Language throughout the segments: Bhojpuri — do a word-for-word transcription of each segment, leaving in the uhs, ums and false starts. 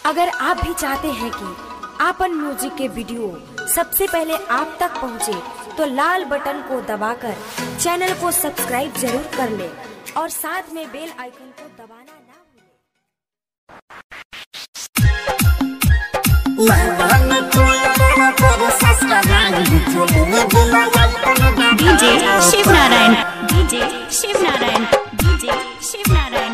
अगर आप भी चाहते हैं कि आपन म्यूजिक के वीडियो सबसे पहले आप तक पहुंचे, तो लाल बटन को दबाकर चैनल को सब्सक्राइब जरूर कर ले और साथ में बेल आइकन को दबाना ना भूलें। DJ Shiv Narayan DJ Shiv Narayan DJ Shiv Narayan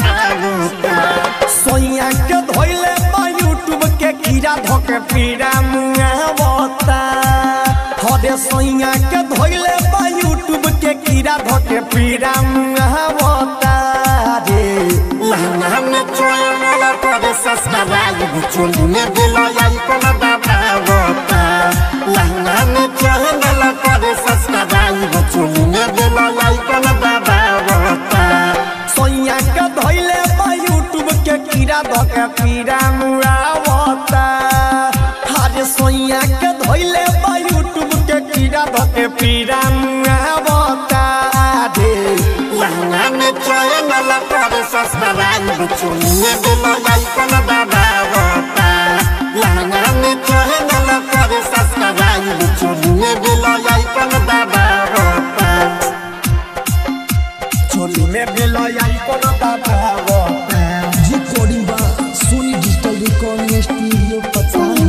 सोइया के धोइले बा यूट्यूब के कीड़ा धोके पीड़ा मुआवता। हरे सोइया के धोइले बा यूट्यूब के कीड़ा धोके पीड़ा मुआवता रे। लहंगा में चोला पर सस्काराई चोली में दिलाई को दबावता। लहंगा में चोला पर सस्काराई चोली में दिलाई को दबावता। सोइया के धोइले बा यूट्यूब के कीड़ा धोके पीड़ा मुआवता। हरे सोइया के धोइले बा यूट्यूब के कीड़ा धोके पीड़ा मुआवता रे। लहंगा में चोला पर सस्काराई चोली में दिलाई को दबावता। लहंगा में चोला पर सस्काराई चोली में दिलाई को दबावता। चोली में दिलाई को दबावता। रिकॉर्डिंग बा सोनी डिजिटल रिकॉर्डिंग स्टूडियो पचान।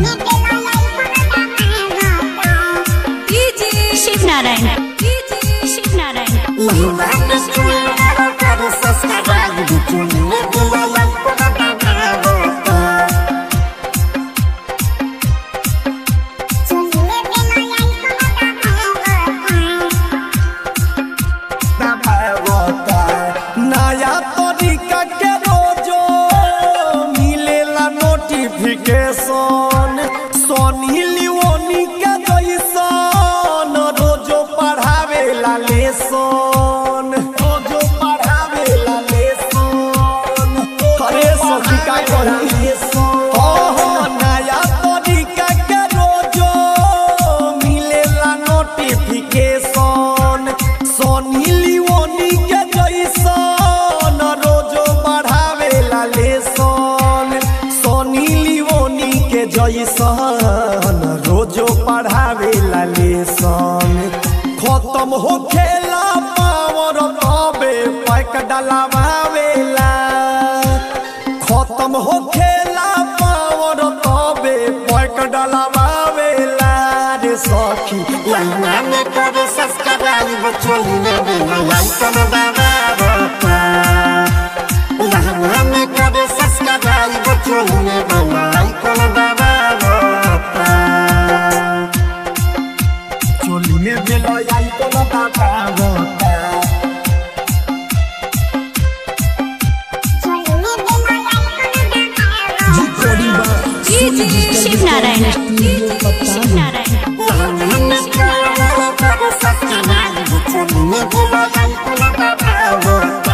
डीजे शिव नारायण डीजे शिव नारायण लहंगा में चोला पर सस्काराई चोली में दिलाई को दबावता। नया तरीका के रोजो मिलेला नोटिफिकेशन। सोनी लियोनी के जैसन रोजो पढ़ावेला लेसन। रोजो पढ़ावेला लेसन। अरे सखी का कही लेसन। ओहो नया तरीका के रोजो मिलेला नोटिफिकेशन। सोनी लियोनी के जैसन रोजो बढ़ावेला लेसन। सोनी लियोनी के जैसन रोजो पढ़ावेला लेसन। खत्म हो खेला पावर तबे पैक डलावेला। खत्म हो खेला पावर तबे पैक डलावेला रे सखी। लहंगा में कर सस्काराई चोली में दिलाई को दबावता। लहंगा में कर सस्काराई चोली में दिलाई को दबावता। चोली में दिलाई को दबावता। रिकॉर्डिंग बा Sony DJ digital Shiv Narayan studio DJ Shiv पचान। नारायण लहंगा में चोला पर सस्काराई चोली में दिलाई को दबावता।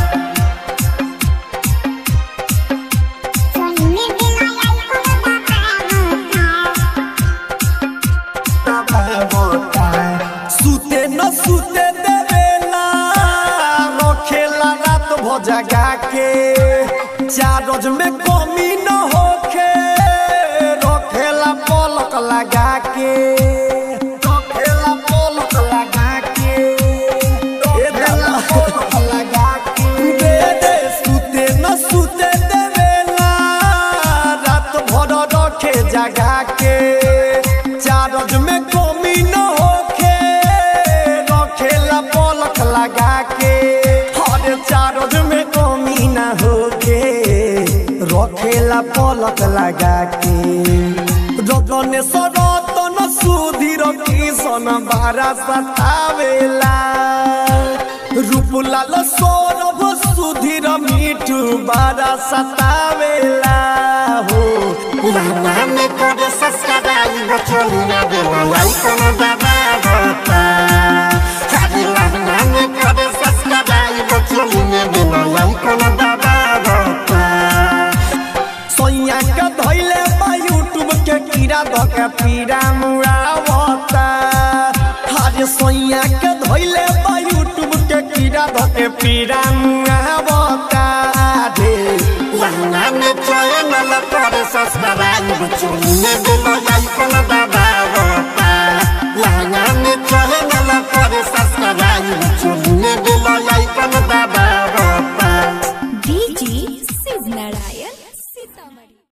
सुते न सुते देवेला रखेला रात भ जगा के। चार रोज में कमी न होखे रखेला पलक लगा के। रखेला पलक लगा के। रखेला पलक लगा के। दे दे सुते न सुते देवेला रात भर रखे जगा के। चार रोज में कमी न होखे रखेला पलक लगा के। हर चार रोज में कमी न होखे रखेला पलक लगा के। रगने सरतन सुधीर किसन बारा सतावेला। रूपलाल सौरभ सुधीर मिठू बारा सतावेला हो। लहंगा में कर सस्काराई चोली में दिलाई को दबावता। हरे लहंगा में कर सस्काराई चोली में दिलाई को दबावता। सोइया के धोइले बा यूट्यूब के कीड़ा धोके पीड़ा मुआवता। हरे सोइया के धोइले बा यूट्यूब के कीड़ा धोके पीड़ा मुआवता रे। लहंगा में चैनल कर सब्सक्राइब चोली में दिल आइकन